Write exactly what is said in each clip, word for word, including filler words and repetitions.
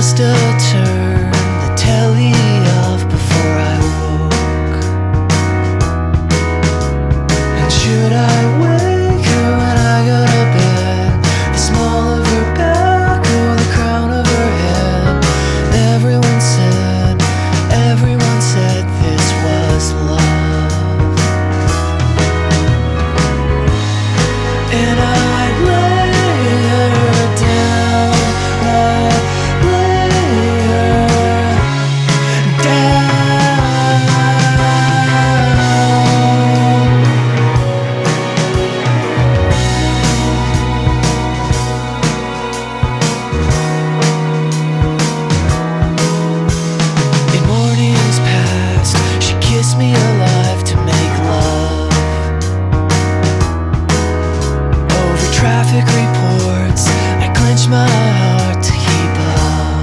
must have turned the telly off before I woke. And should I wake her when I go to bed? The small of her back or the crown of her head? Everyone said, everyone said this was love. And I'd lay her down, I'd lay her down. In mornings past, she kissed me alive to make love. Over traffic reports, I clench my heart to keep up.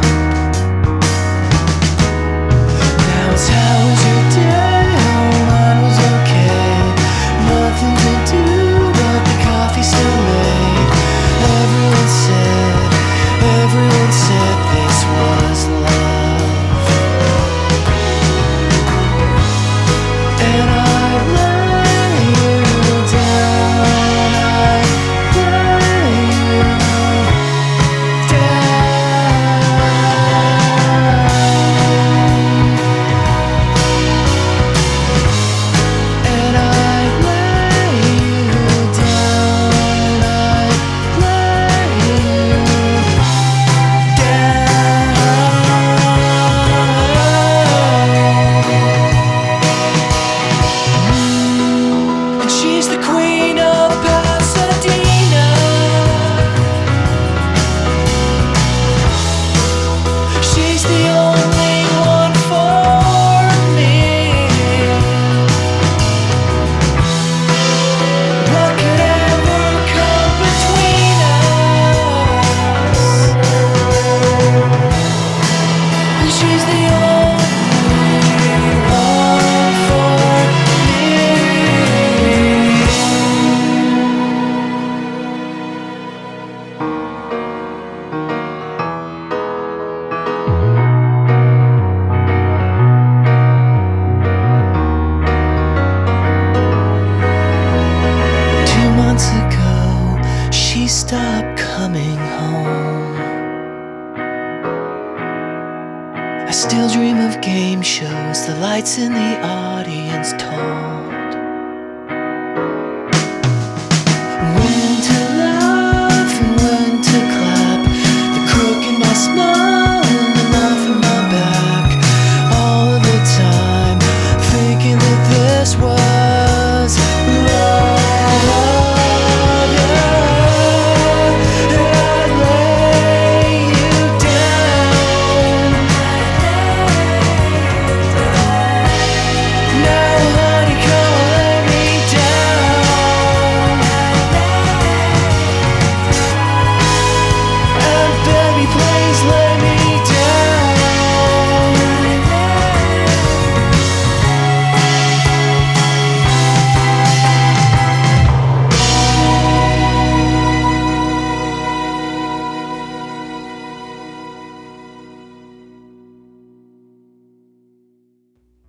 Now it's how was your day? Oh, mine was okay. Nothing to do but the coffee still made. Everyone said, everyone said this was love. And I'd lay you down, I'd lay you down. And I'd lay you down, I'd lay you down. And she's the queen of Pasadena. She's the only one for me. What could ever come between us? And she's the only one for me. Two months ago, she stopped coming home. I still dream of game shows, the lights in the audience tone.